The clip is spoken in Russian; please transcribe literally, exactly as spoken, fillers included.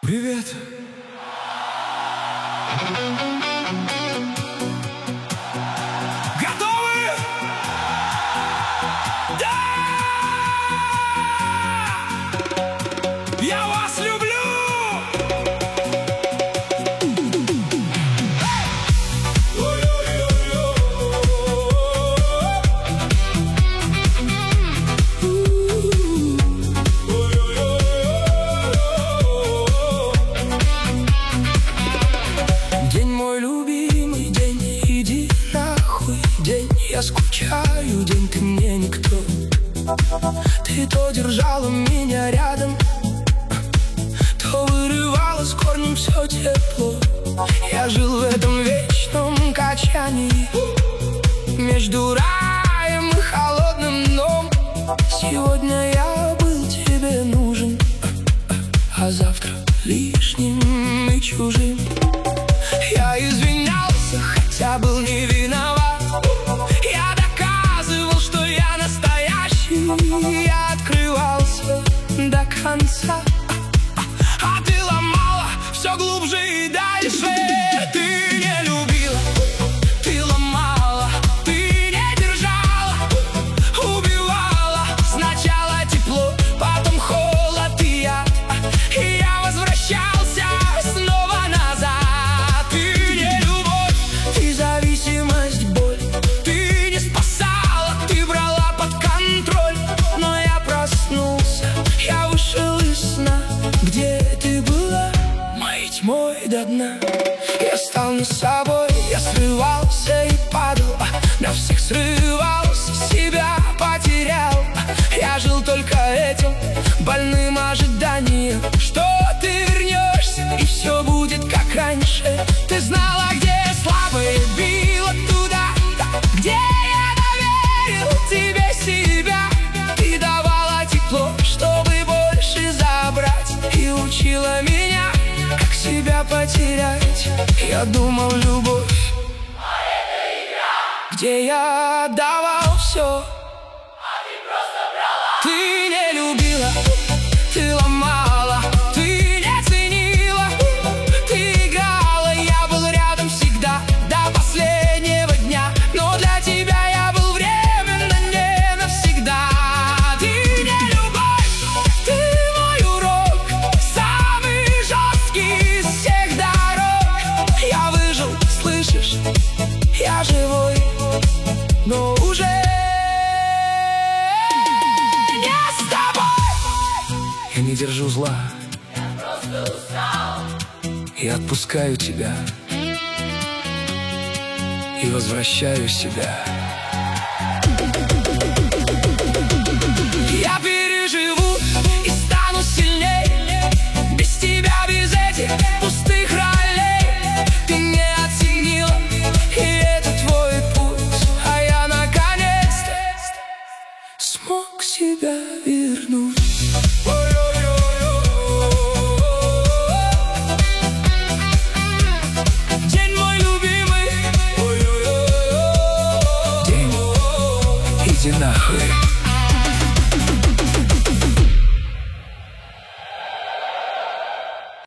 Привет! Готовы? Да! Я вас люблю! День мой любимый, день, иди нахуй. День, я скучаю, день, ты мне никто. Ты то держала меня рядом, то вырывала с корнем все тепло. Я жил в этом вечном качании между раем и холодным дном. Сегодня я был тебе нужен, а завтра лишним и чужим. Я извинялся, хотя был не виноват. Я доказывал, что я настоящий. Я открывался до конца, а ты ломала все глубже и дальше. Ты не любила, ты ломала, ты не держала, убивала. Сначала тепло, потом холод и яд, и я возвращался снова назад. Ты не любовь, ты зависимость, боль. Ты не спасала, ты брала под контроль. Но я проснулся, я вышел из сна. Где ты была, моей тьмой до дна? Я стал не собой, я срывался и падал, на всех срывался, себя потерял. Я жил только этим больным ожиданием, что ты вернешься и все будет как раньше. Ты знала, где слабое било, туда, где я доверил тебе себя. Ты давала тепло, чтобы больше забрать, и учила меня, как себя потерять. Я думал, любовь, а это игра, где я отдавал все, а ты просто брала. Ты не любила, ты ломала, ты не ценила, ты играла, я был рядом всегда до последнего дня. Но для тебя я был временно, не навсегда. Ты не любовь, ты мой урок, самый жесткий из всех дорог. Я выжил, слышишь, я живой, но уже не с тобой. Я не держу зла, я просто устал. Я отпускаю тебя и возвращаю себя.